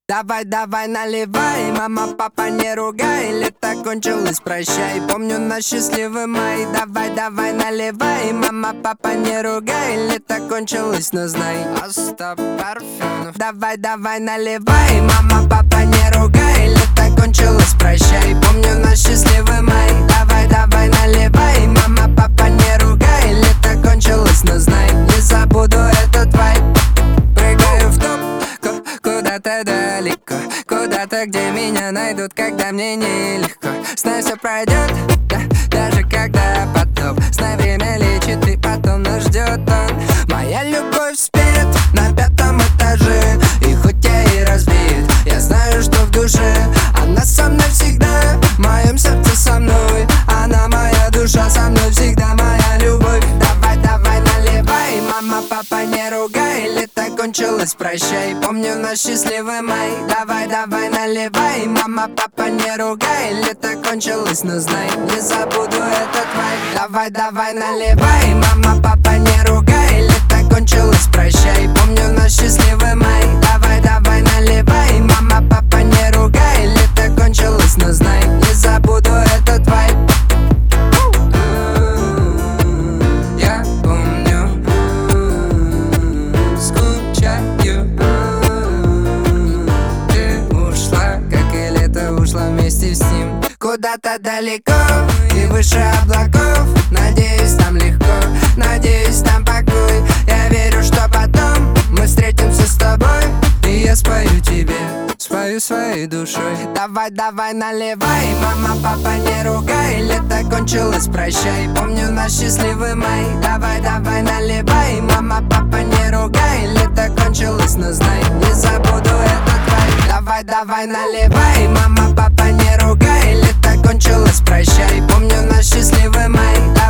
Давай, давай, наливай, мама, папа, не ругай. Лето кончилось, прощай, помню наш счастливый май. Давай, давай, наливай, мама, папа, не ругай. Лето кончилось, но знай, Остап Парфенов. Давай, давай, наливай, мама, папа, не ругай. Лето кончилось, прощай, помню наш счастливый май. Давай, давай, наливай, мама, папа, не ругай. Лето кончилось, но знай, не забуду этот вайб. Прыгаю в топ, куда-то далеко, куда-то, где меня найдут, когда мне нелегко. Знай, все пройдет, да, даже когда потоп. Знай, время лечит, и потом нас ждет он. Моя любовь спит на 5-м этаже, и хоть я и разбит, я знаю, что в душе она со мной всегда. В моем сердце со мной, она моя душа, со мной всегда моя любовь. Давай, давай, наливай, мама, папа, не ругай. Лето кончилось, прощай, помню наш счастливый май. Давай, давай, наливай, мама, папа, не ругай. Лето кончилось, но знай, не забуду этот вайб. Давай, давай, наливай, мама, папа, не ругай. Лето кончилось, прощай, помню наш счастливый май. Давай, давай, наливай, мама, папа, не ругай. Лето кончилось, но знай, не забуду этот вайб. Я помню, скучаю. Ты ушла, как и лето ушло вместе с ним. Куда-то далеко и выше облаков. Надеюсь, там легко, надеюсь, там покой. Я верю, что потом мы встретимся с тобой, и я спою тебе, спою своей душой. Давай, давай, наливай, мама, папа, не ругай. Лето кончилось, прощай, помню наш счастливый май. Давай, давай, наливай, мама, папа, не ругай. Лето кончилось, но знай, не забуду этот вайб. Давай, давай, наливай, мама, папа, не ругай. Лето кончилось, прощай, помню наш счастливый май.